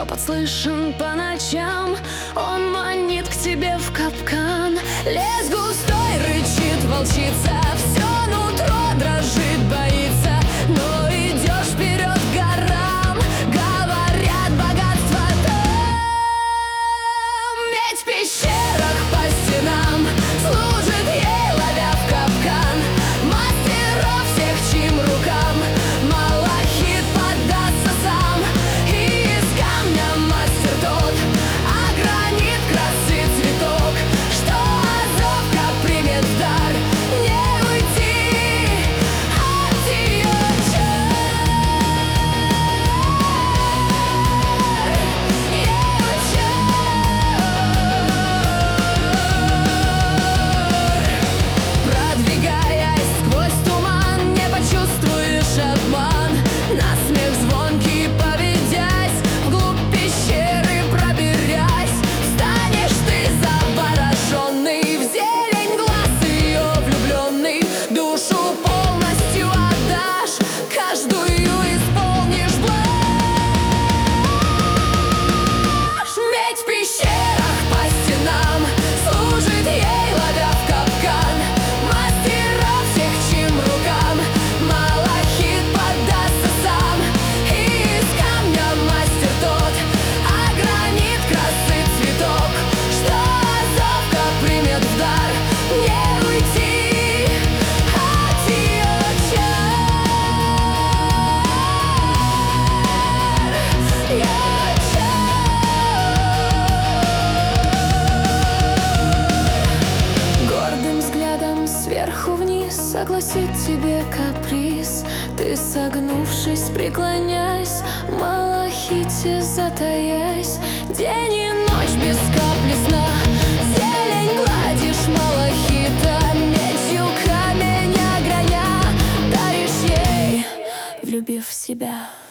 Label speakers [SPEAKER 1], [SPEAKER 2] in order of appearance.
[SPEAKER 1] шепот слышен по ночам. Он манит к тебе в капкан. Лес густой, рычит волчица, все нутро дрожит, боится, но идешь вперед к горам. Говорят, богатство там. Медь в пещерах по стенам служит ей, ловя в капкан мастеров всех, чьим рукам малахит поддастся сам. И из камня мастер тот, а гранит красы цветок, что Азовка примет в дар. Не уйти от ее чар, ее чар. Продвигаясь сквозь туман, не почувствуешь обман. На смех звонкий поведясь, вглубь пещеры проберясь, станешь ты завороженный, в зелень глаз ее влюбленный. Душу полностью отдашь, каждую исполнишь блажь. Медь в пещерах по стенам служит ей, ловя в капкан мастеров всех, чьим рукам малахит поддастся сам. И из камня мастер тот, а гранит красы цветок, что Азовка примет в дар. Не уйти от ее чар, ее чар. Гордым взглядом сверху вниз огласит тебе каприз. Ты, согнувшись, преклонясь, в малахите затаясь, день и ночь без капли сна, зелень гладишь малахита, медью камень ограня, даришь ей, влюбив в себя.